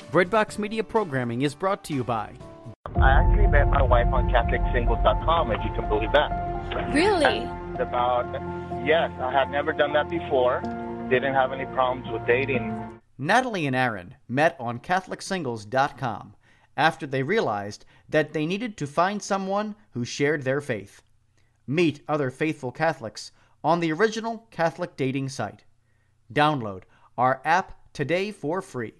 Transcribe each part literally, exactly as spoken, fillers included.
Breadbox Media programming is brought to you by... I actually met my wife on Catholic Singles dot com, if you can believe that. Really? And about, yes, I had never done that before. Didn't have any problems with dating. Natalie and Aaron met on Catholic Singles dot com after they realized that they needed to find someone who shared their faith. Meet other faithful Catholics on the original Catholic dating site. Download our app today for free.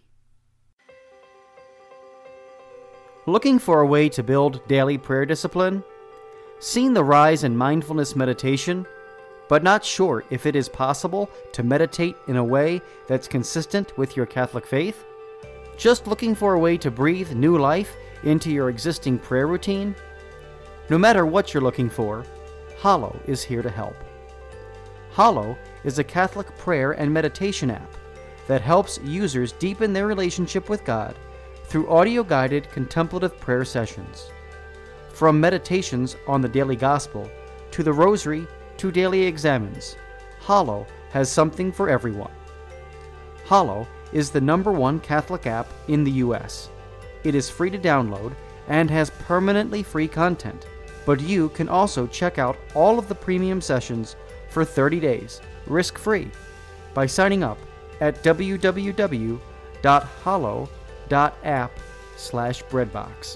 Looking for a way to build daily prayer discipline? Seen the rise in mindfulness meditation, but not sure if it is possible to meditate in a way that's consistent with your Catholic faith? Just looking for a way to breathe new life into your existing prayer routine? No matter what you're looking for, Hallow is here to help. Hallow is a Catholic prayer and meditation app that helps users deepen their relationship with God through audio-guided contemplative prayer sessions. From meditations on the daily gospel to the rosary to daily examines, Hallow has something for everyone. Hallow is the number one Catholic app in the U S. It is free to download and has permanently free content, but you can also check out all of the premium sessions for thirty days, risk-free, by signing up at w w w dot hallow dot app slash breadbox.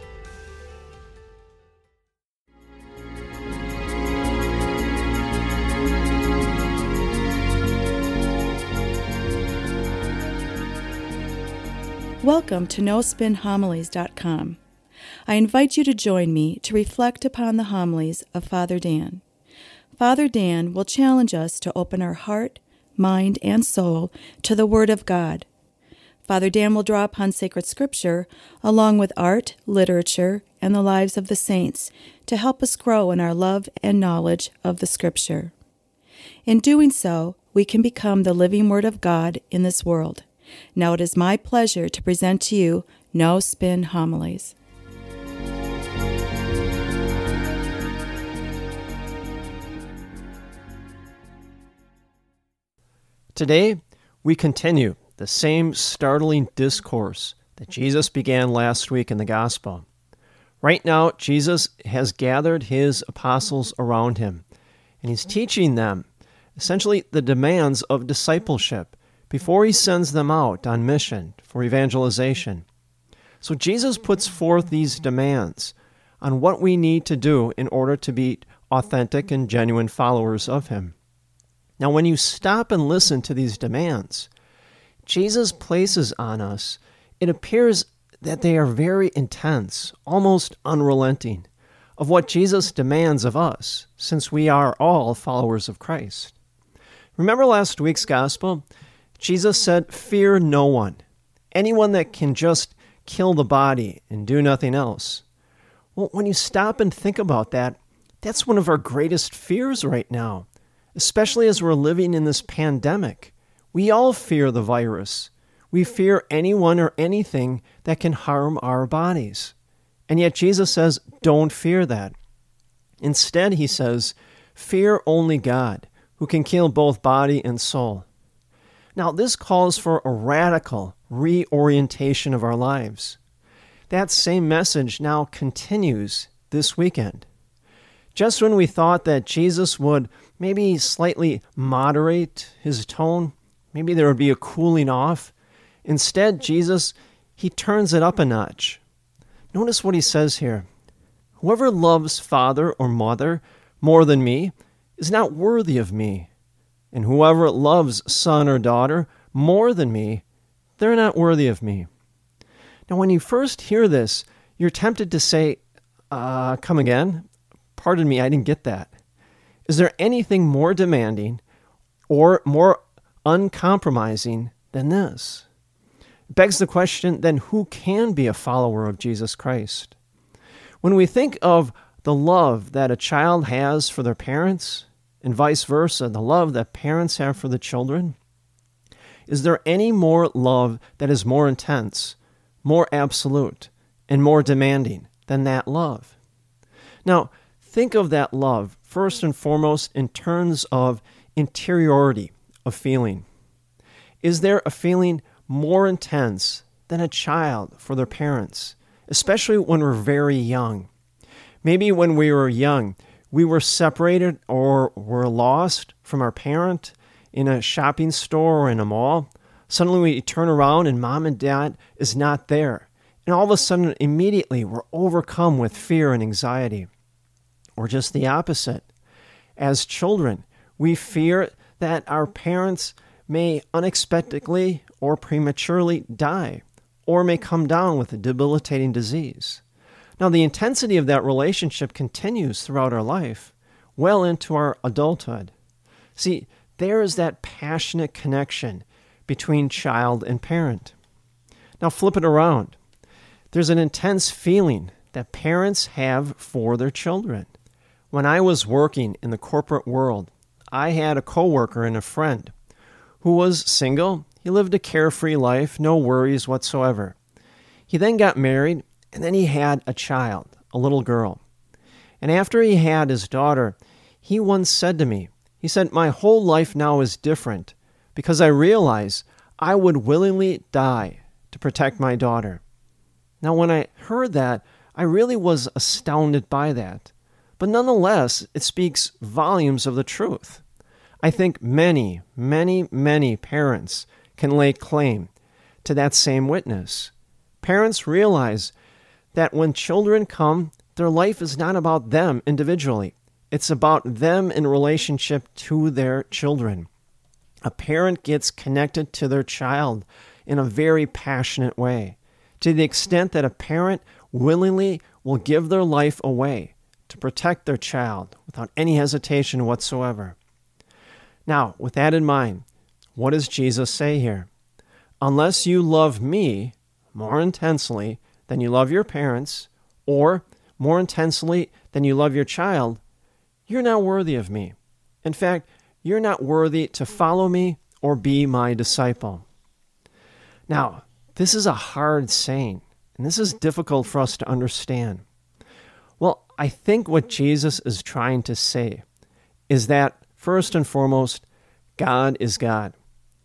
Welcome to no spin homilies dot com. I invite you to join me to reflect upon the homilies of Father Dan. Father Dan will challenge us to open our heart, mind, and soul to the Word of God. Father Dan will draw upon sacred scripture along with art, literature, and the lives of the saints to help us grow in our love and knowledge of the scripture. In doing so, we can become the living Word of God in this world. Now it is my pleasure to present to you No Spin Homilies. Today, we continue the same startling discourse that Jesus began last week in the Gospel. Right now, Jesus has gathered his apostles around him, and he's teaching them essentially the demands of discipleship before he sends them out on mission for evangelization. So Jesus puts forth these demands on what we need to do in order to be authentic and genuine followers of him. Now, when you stop and listen to these demands, Jesus places on us, it appears that they are very intense, almost unrelenting, of what Jesus demands of us, since we are all followers of Christ. Remember last week's gospel? Jesus said, "Fear no one," anyone that can just kill the body and do nothing else. Well, when you stop and think about that, that's one of our greatest fears right now, especially as we're living in this pandemic. We all fear the virus. We fear anyone or anything that can harm our bodies. And yet Jesus says, don't fear that. Instead, he says, fear only God, who can kill both body and soul. Now, this calls for a radical reorientation of our lives. That same message now continues this weekend. Just when we thought that Jesus would maybe slightly moderate his tone, maybe there would be a cooling off, instead, Jesus, he turns it up a notch. Notice what he says here. Whoever loves father or mother more than me is not worthy of me. And whoever loves son or daughter more than me, they're not worthy of me. Now, when you first hear this, you're tempted to say, uh, come again? Pardon me, I didn't get that. Is there anything more demanding or more uncompromising than this? It begs the question, then who can be a follower of Jesus Christ? When we think of the love that a child has for their parents, and vice versa, the love that parents have for the children, is there any more love that is more intense, more absolute, and more demanding than that love? Now, think of that love, first and foremost, in terms of interiority of feeling. Is there a feeling more intense than a child for their parents, especially when we're very young. Maybe when we were young, we were separated or were lost from our parent in a shopping store or in a mall. Suddenly we turn around and mom and dad is not there. And all of a sudden, immediately, we're overcome with fear and anxiety. Or just the opposite. As children, we fear that our parents may unexpectedly or prematurely die, or may come down with a debilitating disease. Now, the intensity of that relationship continues throughout our life, well into our adulthood. See, there is that passionate connection between child and parent. Now, flip it around. There's an intense feeling that parents have for their children. When I was working in the corporate world, I had a coworker and a friend who was single. He lived a carefree life, no worries whatsoever. He then got married, and then he had a child, a little girl. And after he had his daughter, he once said to me, he said, "My whole life now is different because I realize I would willingly die to protect my daughter." Now, when I heard that, I really was astounded by that. But nonetheless, it speaks volumes of the truth. I think many, many, many parents can lay claim to that same witness. Parents realize that when children come, their life is not about them individually. It's about them in relationship to their children. A parent gets connected to their child in a very passionate way, to the extent that a parent willingly will give their life away to protect their child without any hesitation whatsoever. Now, with that in mind, what does Jesus say here? Unless you love me more intensely than you love your parents, or more intensely than you love your child, you're not worthy of me. In fact, you're not worthy to follow me or be my disciple. Now, this is a hard saying, and this is difficult for us to understand. Well, I think what Jesus is trying to say is that, first and foremost, God is God.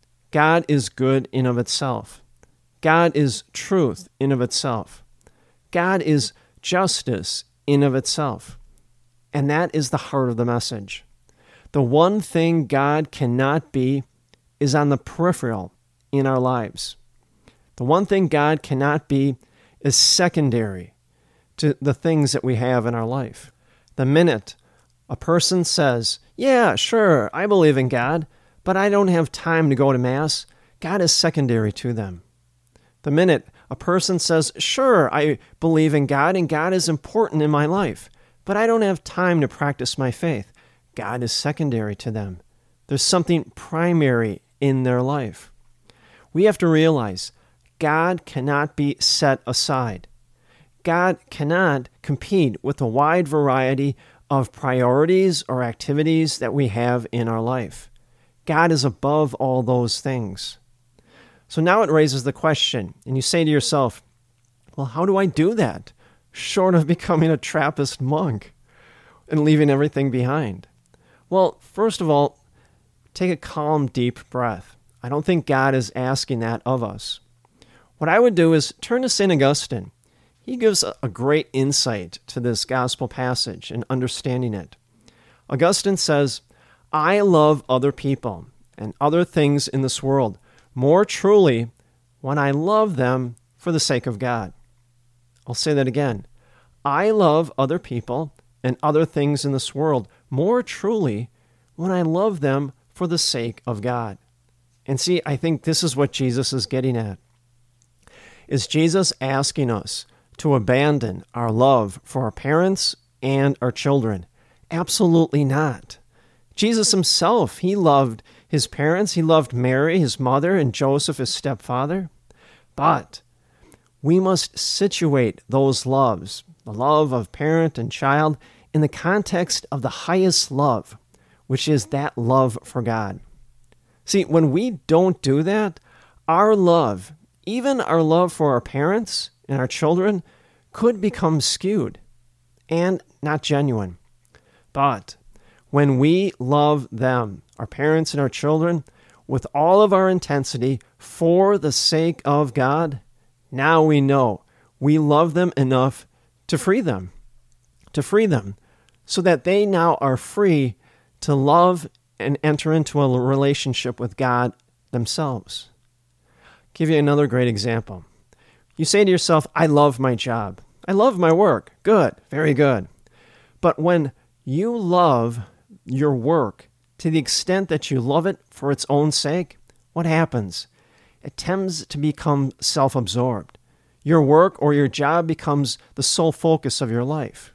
God is good in of itself. God is truth in of itself. God is justice in of itself. And that is the heart of the message. The one thing God cannot be is on the peripheral in our lives. The one thing God cannot be is secondary to the things that we have in our life. The minute a person says, "Yeah, sure, I believe in God, but I don't have time to go to Mass," God is secondary to them. The minute a person says, "Sure, I believe in God and God is important in my life, but I don't have time to practice my faith," God is secondary to them. There's something primary in their life. We have to realize God cannot be set aside. God cannot compete with the wide variety of priorities or activities that we have in our life. God is above all those things. So now it raises the question, and you say to yourself, well, how do I do that, short of becoming a Trappist monk and leaving everything behind? Well, first of all, take a calm, deep breath. I don't think God is asking that of us. What I would do is turn to Saint Augustine. He gives a great insight to this gospel passage and understanding it. Augustine says, "I love other people and other things in this world more truly when I love them for the sake of God." I'll say that again. I love other people and other things in this world more truly when I love them for the sake of God. And see, I think this is what Jesus is getting at. Is Jesus asking us to abandon our love for our parents and our children? Absolutely not. Jesus himself, he loved his parents. He loved Mary, his mother, and Joseph, his stepfather. But we must situate those loves, the love of parent and child, in the context of the highest love, which is that love for God. See, when we don't do that, our love, even our love for our parents and our children, could become skewed and not genuine. But when we love them, our parents and our children, with all of our intensity for the sake of God, Now we know we love them enough to free them, to free them, so that they now are free to love and enter into a relationship with God themselves. I'll give you another great example. You say to yourself, I love my job. I love my work. Good, very good. But when you love your work to the extent that you love it for its own sake, what happens? It tends to become self-absorbed. Your work or your job becomes the sole focus of your life.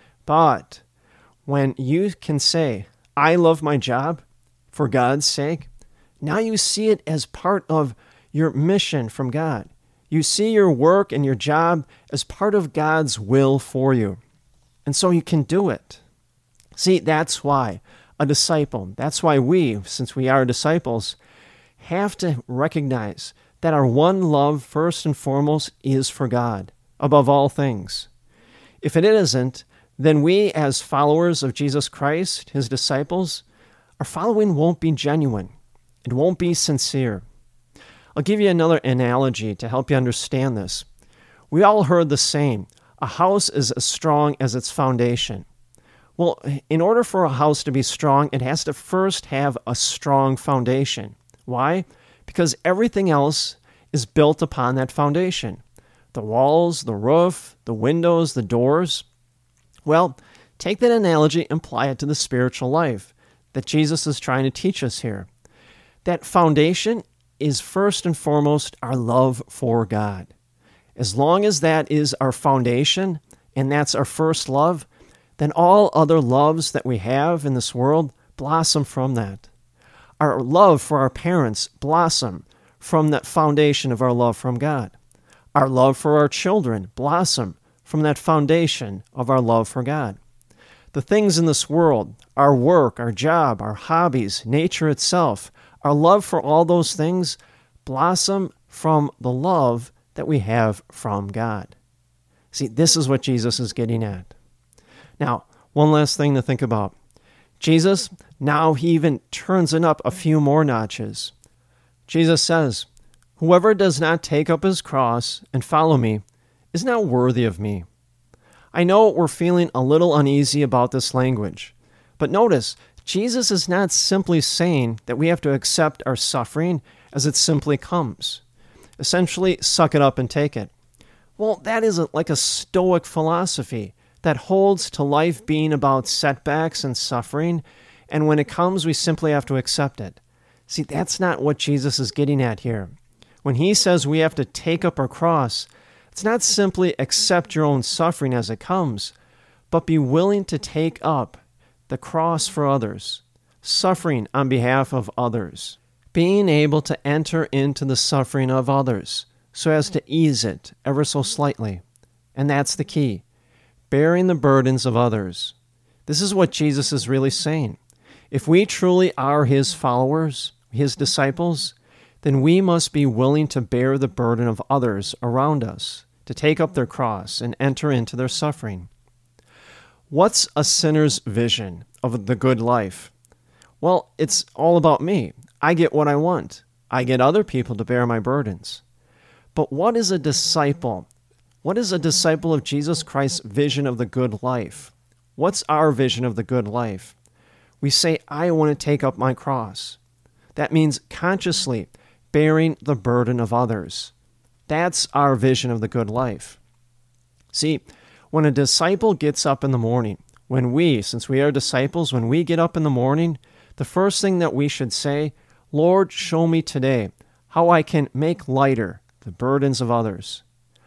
But when you can say, I love my job for God's sake, now you see it as part of your mission from God. You see your work and your job as part of God's will for you. And so you can do it. See, that's why a disciple, that's why we, since we are disciples, have to recognize that our one love, first and foremost, is for God, above all things. If it isn't, then we, as followers of Jesus Christ, his disciples, our following won't be genuine. It won't be sincere. I'll give you another analogy to help you understand this. We all heard the saying, a house is as strong as its foundation. Well, in order for a house to be strong, it has to first have a strong foundation. Why? Because everything else is built upon that foundation. The walls, the roof, the windows, the doors. Well, take that analogy and apply it to the spiritual life that Jesus is trying to teach us here. That foundation is first and foremost our love for God. As long as that is our foundation and that's our first love, then all other loves that we have in this world blossom from that. Our love for our parents blossom from that foundation of our love from God. Our love for our children blossom from that foundation of our love for God. The things in this world, our work, our job, our hobbies, nature itself, our love for all those things blossom from the love that we have from God. See, this is what Jesus is getting at. Now, one last thing to think about. Jesus, now he even turns it up a few more notches. Jesus says, whoever does not take up his cross and follow me is not worthy of me. I know we're feeling a little uneasy about this language, but notice, Jesus is not simply saying that we have to accept our suffering as it simply comes. Essentially, suck it up and take it. Well, that is like a Stoic philosophy that holds to life being about setbacks and suffering, and when it comes, we simply have to accept it. See, that's not what Jesus is getting at here. When he says we have to take up our cross, it's not simply accept your own suffering as it comes, but be willing to take up the cross for others, suffering on behalf of others, being able to enter into the suffering of others so as to ease it ever so slightly. And that's the key. Bearing the burdens of others. This is what Jesus is really saying. If we truly are his followers, his disciples, then we must be willing to bear the burden of others around us, to take up their cross and enter into their suffering. What's a sinner's vision of the good life? Well, it's all about me. I get what I want. I get other people to bear my burdens. But what is a disciple? What is a disciple of Jesus Christ's vision of the good life? What's our vision of the good life? We say, I want to take up my cross. That means consciously bearing the burden of others. That's our vision of the good life. See, when a disciple gets up in the morning, when we, since we are disciples, when we get up in the morning, the first thing that we should say, Lord, show me today how I can make lighter the burdens of others.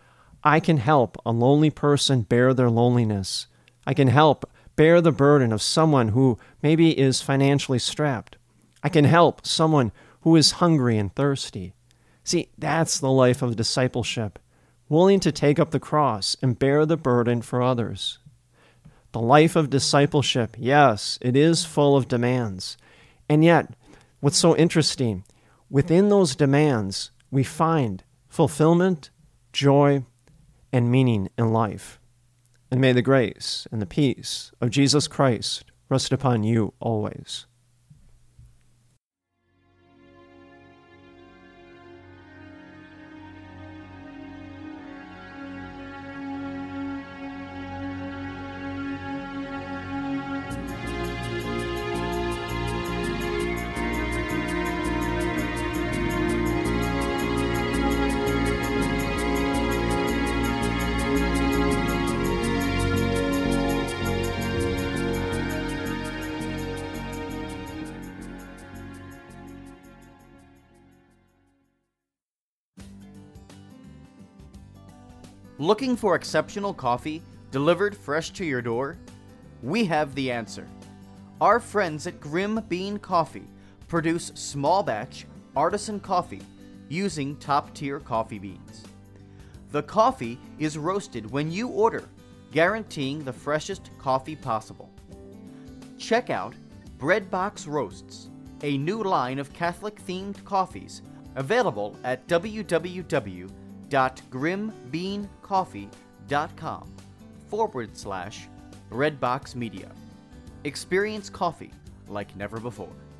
I can help a lonely person bear their loneliness. I can help bear the burden of someone who maybe is financially strapped. I can help someone who is hungry and thirsty. See, that's the life of discipleship, willing to take up the cross and bear the burden for others. The life of discipleship, yes, it is full of demands. And yet, what's so interesting, within those demands, we find fulfillment, joy, and meaning in life. And may the grace and the peace of Jesus Christ rest upon you always. Looking for exceptional coffee delivered fresh to your door? We have the answer. Our friends at Grim Bean Coffee produce small batch artisan coffee using top-tier coffee beans. The coffee is roasted when you order, guaranteeing the freshest coffee possible. Check out Breadbox Roasts, a new line of Catholic-themed coffees available at www.grimbeancoffee.com forward slash Breadbox Media. Experience coffee like never before.